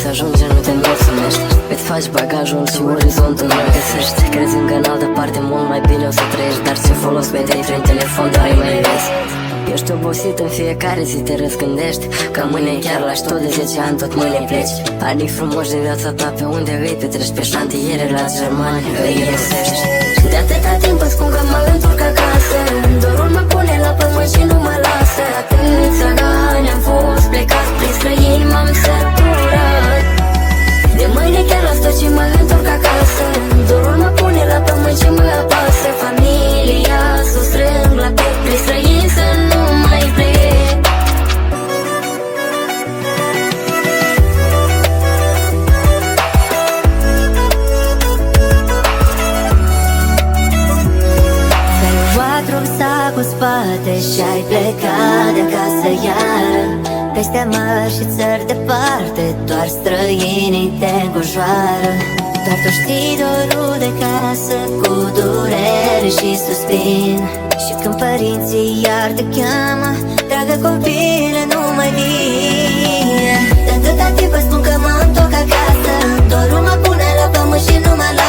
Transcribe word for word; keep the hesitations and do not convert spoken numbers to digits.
îți ajunge, nu te mulțumești. Îți faci bagajul și orizontul nu găsești. Crezi încă în altă parte mult mai bine o să trăiești, dar ce folos pe trei prin telefon doar îi mai vezi. Ești obosit în fiecare zi, te răzgândești că mâine chiar lași tot de zece ani, tot mâine pleci. Anii frumoși din viața ta, pe unde îi petreci? Pe șantiere la germani îi irosești. De atâta timp îți spun că mă întorc acasă, dorul mă pune la pământ și nu mă lasă. Atâția ani am fost plecat prin străini, m-am săturat. De mâine chiar las tot și mă întorc acasă, dorul mă pune la pământ și mă apasă. Familia s-o strâng la piept, prin străini să nu mai plec. Ți-ai luat rucsa cu spate și ai plecat de acasă iară, peste mări și țări departe, doar străinii te înconjoară. Doar tu știi dorul de casă, cu durere și suspin. Și când părinții iar te cheamă, dragă copile, nu mai vii. De atâta timp îți spun că mă întorc acasă, dorul mă pune la pământ și nu mă lasă.